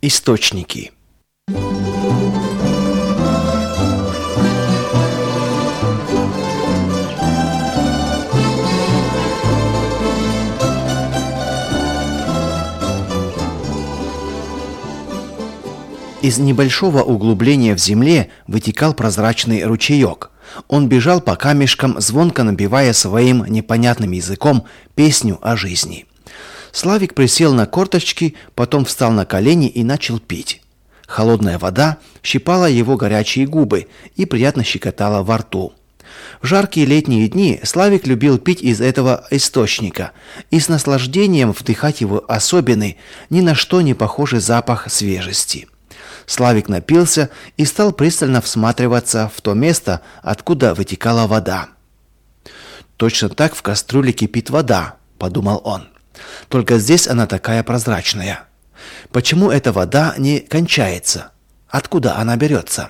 Источники. Из небольшого углубления в земле вытекал прозрачный ручеек. Он бежал по камешкам, звонко набивая своим непонятным языком песню о жизни. Славик присел на корточки, потом встал на колени и начал пить. Холодная вода щипала его горячие губы и приятно щекотала во рту. В жаркие летние дни Славик любил пить из этого источника и с наслаждением вдыхать его особенный, ни на что не похожий запах свежести. Славик напился и стал пристально всматриваться в то место, откуда вытекала вода. «Точно так в кастрюле кипит вода», – подумал он. «Только здесь она такая прозрачная. Почему эта вода не кончается? Откуда она берется?»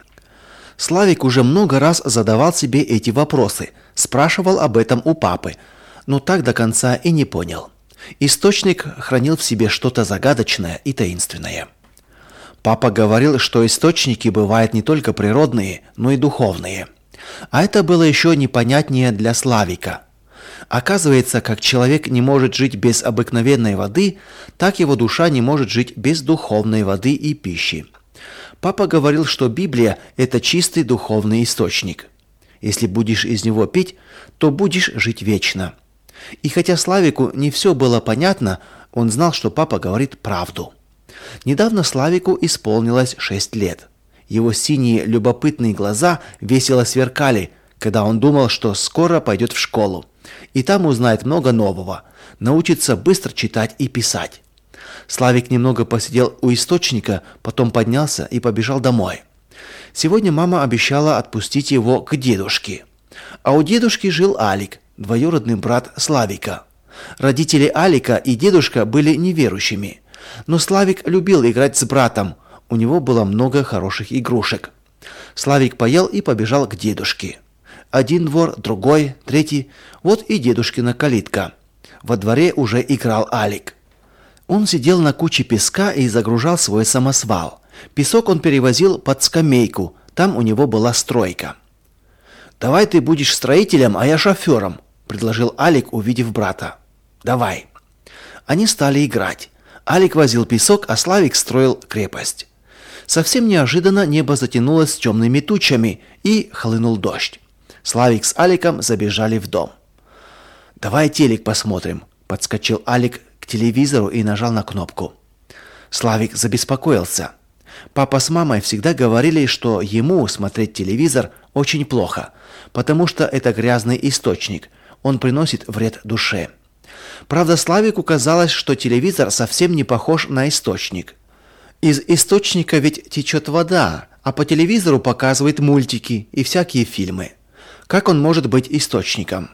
Славик уже много раз задавал себе эти вопросы, спрашивал об этом у папы, но так до конца и не понял. Источник хранил в себе что-то загадочное и таинственное. Папа говорил, что источники бывают не только природные, но и духовные. А это было еще непонятнее для Славика. Оказывается, как человек не может жить без обыкновенной воды, так его душа не может жить без духовной воды и пищи. Папа говорил, что Библия – это чистый духовный источник. Если будешь из него пить, то будешь жить вечно. И хотя Славику не все было понятно, он знал, что папа говорит правду. Недавно Славику исполнилось 6 лет. Его синие любопытные глаза весело сверкали, когда он думал, что скоро пойдет в школу. И там узнает много нового, научится быстро читать и писать. Славик немного посидел у источника, потом поднялся и побежал домой. Сегодня мама обещала отпустить его к дедушке. А у дедушки жил Алик, двоюродный брат Славика. Родители Алика и дедушка были неверующими. Но Славик любил играть с братом, у него было много хороших игрушек. Славик поел и побежал к дедушке. Один двор, другой, третий, вот и дедушкина калитка. Во дворе уже играл Алик. Он сидел на куче песка и загружал свой самосвал. Песок он перевозил под скамейку, там у него была стройка. «Давай ты будешь строителем, а я шофером», – предложил Алик, увидев брата. «Давай». Они стали играть. Алик возил песок, а Славик строил крепость. Совсем неожиданно небо затянулось темными тучами, и хлынул дождь. Славик с Аликом забежали в дом. «Давай телек посмотрим», – подскочил Алик к телевизору и нажал на кнопку. Славик забеспокоился. Папа с мамой всегда говорили, что ему смотреть телевизор очень плохо, потому что это грязный источник, он приносит вред душе. Правда, Славику казалось, что телевизор совсем не похож на источник. Из источника ведь течет вода, а по телевизору показывают мультики и всякие фильмы. Как он может быть источником?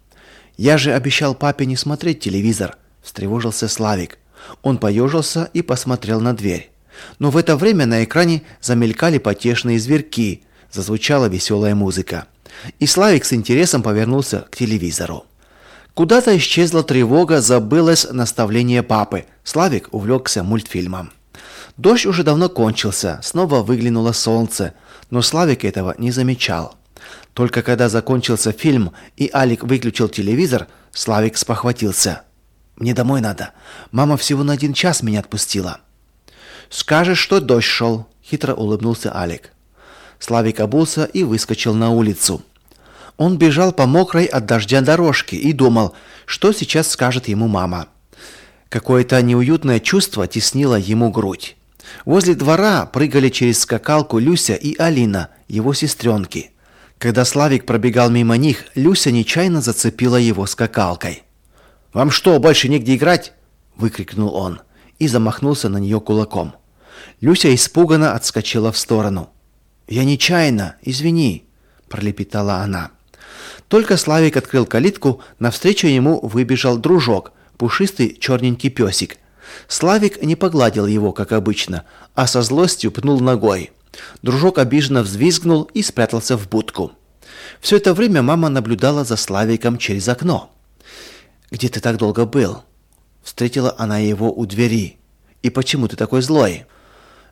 «Я же обещал папе не смотреть телевизор», – встревожился Славик. Он поежился и посмотрел на дверь. Но в это время на экране замелькали потешные зверьки, зазвучала веселая музыка. И Славик с интересом повернулся к телевизору. Куда-то исчезла тревога, забылось наставление папы. Славик увлекся мультфильмом. Дождь уже давно кончился, снова выглянуло солнце, но Славик этого не замечал. Только когда закончился фильм и Алик выключил телевизор, Славик спохватился. «Мне домой надо. Мама всего на 1 час меня отпустила». «Скажешь, что дождь шел», – хитро улыбнулся Алик. Славик обулся и выскочил на улицу. Он бежал по мокрой от дождя дорожке и думал, что сейчас скажет ему мама. Какое-то неуютное чувство теснило ему грудь. Возле двора прыгали через скакалку Люся и Алина, его сестренки. Когда Славик пробегал мимо них, Люся нечаянно зацепила его скакалкой. «Вам что, больше негде играть?» – выкрикнул он и замахнулся на нее кулаком. Люся испуганно отскочила в сторону. «Я нечаянно, извини», – пролепетала она. Только Славик открыл калитку, навстречу ему выбежал дружок, пушистый черненький песик. Славик не погладил его, как обычно, а со злостью пнул ногой. Дружок обиженно взвизгнул и спрятался в будку. Все это время мама наблюдала за Славиком через окно. «Где ты так долго был?» Встретила она его у двери. «И почему ты такой злой?»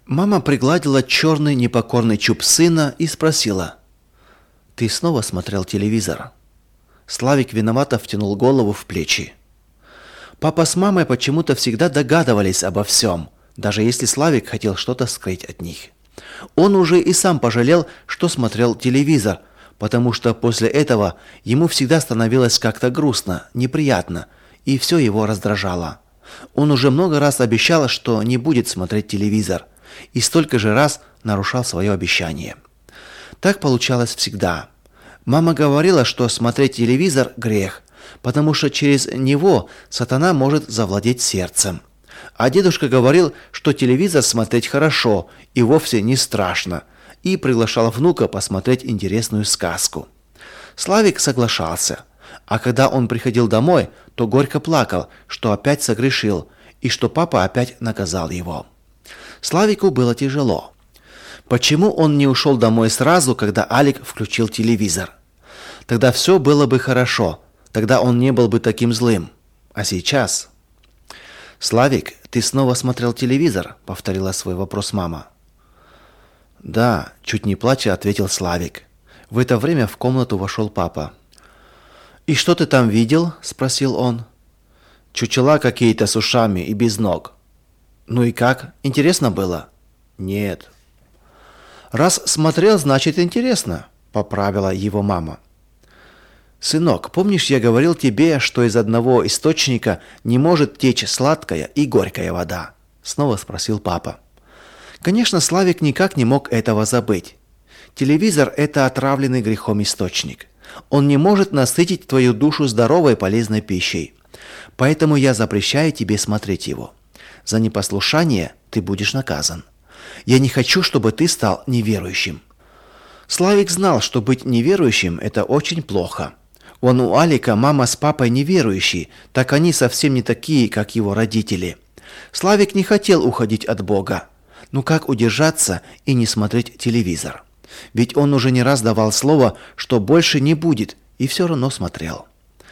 Мама пригладила черный непокорный чуб сына и спросила: «Ты снова смотрел телевизор?» Славик виновато втянул голову в плечи. Папа с мамой почему-то всегда догадывались обо всем, даже если Славик хотел что-то скрыть от них. Он уже и сам пожалел, что смотрел телевизор, потому что после этого ему всегда становилось как-то грустно, неприятно, и все его раздражало. Он уже много раз обещал, что не будет смотреть телевизор, и столько же раз нарушал свое обещание. Так получалось всегда. Мама говорила, что смотреть телевизор – грех, потому что через него сатана может завладеть сердцем. А дедушка говорил, что телевизор смотреть хорошо и вовсе не страшно, и приглашал внука посмотреть интересную сказку. Славик соглашался, а когда он приходил домой, то горько плакал, что опять согрешил, и что папа опять наказал его. Славику было тяжело. Почему он не ушел домой сразу, когда Алик включил телевизор? Тогда все было бы хорошо, тогда он не был бы таким злым. А сейчас... «Славик, ты снова смотрел телевизор?» — повторила свой вопрос мама. «Да», — чуть не плача ответил Славик. В это время в комнату вошел папа. «И что ты там видел?» — спросил он. «Чучела какие-то с ушами и без ног». «Ну и как? Интересно было?» «Нет». «Раз смотрел, значит интересно», — поправила его мама. «Сынок, помнишь, я говорил тебе, что из одного источника не может течь сладкая и горькая вода?» Снова спросил папа. Конечно, Славик никак не мог этого забыть. Телевизор – это отравленный грехом источник. Он не может насытить твою душу здоровой полезной пищей. Поэтому я запрещаю тебе смотреть его. За непослушание ты будешь наказан. Я не хочу, чтобы ты стал неверующим». Славик знал, что быть неверующим – это очень плохо. У Алика мама с папой неверующие, так они совсем не такие, как его родители. Славик не хотел уходить от Бога. Ну как удержаться и не смотреть телевизор? Ведь он уже не раз давал слово, что больше не будет, и все равно смотрел.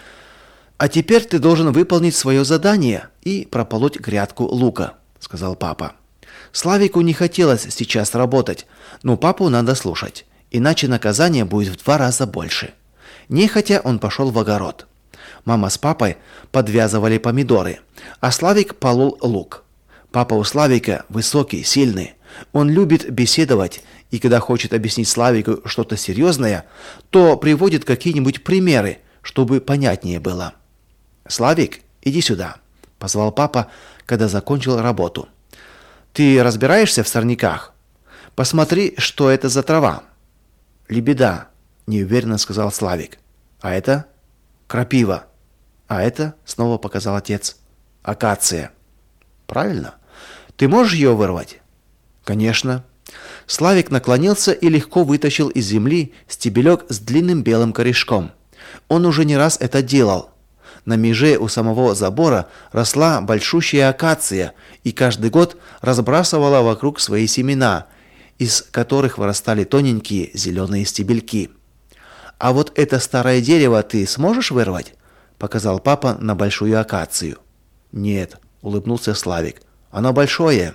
«А теперь ты должен выполнить свое задание и прополоть грядку лука», — сказал папа. Славику не хотелось сейчас работать, но папу надо слушать, иначе наказание будет в 2 раза больше. Нехотя он пошел в огород. Мама с папой подвязывали помидоры, а Славик полол лук. Папа у Славика высокий, сильный. Он любит беседовать, и когда хочет объяснить Славику что-то серьезное, то приводит какие-нибудь примеры, чтобы понятнее было. «Славик, иди сюда», — позвал папа, когда закончил работу. «Ты разбираешься в сорняках? Посмотри, что это за трава». «Лебеда», — неуверенно сказал Славик. «А это?» «Крапива». «А это?» — снова показал отец. «Акация». «Правильно. Ты можешь ее вырвать?» «Конечно». Славик наклонился и легко вытащил из земли стебелек с длинным белым корешком. Он уже не раз это делал. На меже у самого забора росла большущая акация и каждый год разбрасывала вокруг свои семена, из которых вырастали тоненькие зеленые стебельки. «А вот это старое дерево ты сможешь вырвать?» – показал папа на большую акацию. «Нет», – улыбнулся Славик, – «оно большое».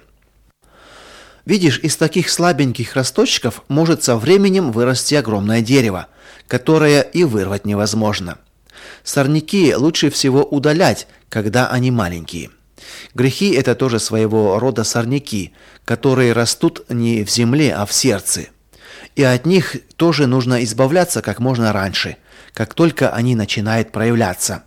Видишь, из таких слабеньких росточков может со временем вырасти огромное дерево, которое и вырвать невозможно. Сорняки лучше всего удалять, когда они маленькие. Грехи – это тоже своего рода сорняки, которые растут не в земле, а в сердце. И от них тоже нужно избавляться как можно раньше, как только они начинают проявляться.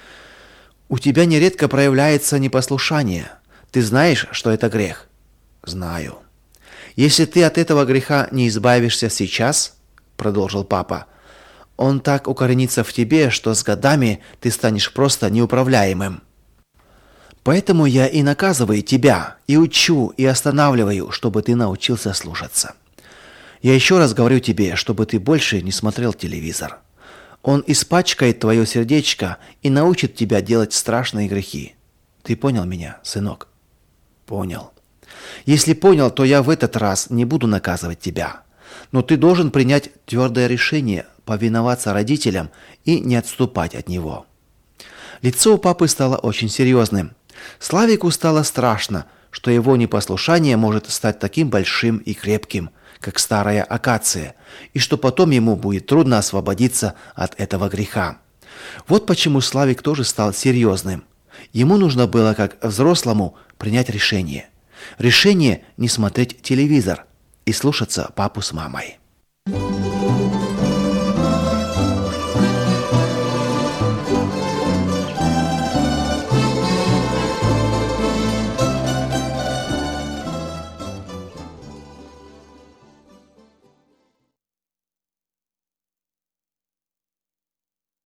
У тебя нередко проявляется непослушание. Ты знаешь, что это грех? Знаю. Если ты от этого греха не избавишься сейчас, продолжил папа, он так укоренится в тебе, что с годами ты станешь просто неуправляемым. Поэтому я и наказываю тебя, и учу, и останавливаю, чтобы ты научился слушаться. Я еще раз говорю тебе, чтобы ты больше не смотрел телевизор. Он испачкает твое сердечко и научит тебя делать страшные грехи. Ты понял меня, сынок? Понял. Если понял, то я в этот раз не буду наказывать тебя. Но ты должен принять твердое решение повиноваться родителям и не отступать от него. Лицо у папы стало очень серьезным. Славику стало страшно, что его непослушание может стать таким большим и крепким, как старая акация, и что потом ему будет трудно освободиться от этого греха. Вот почему Славик тоже стал серьезным. Ему нужно было, как взрослому, принять решение. Решение не смотреть телевизор и слушаться папу с мамой.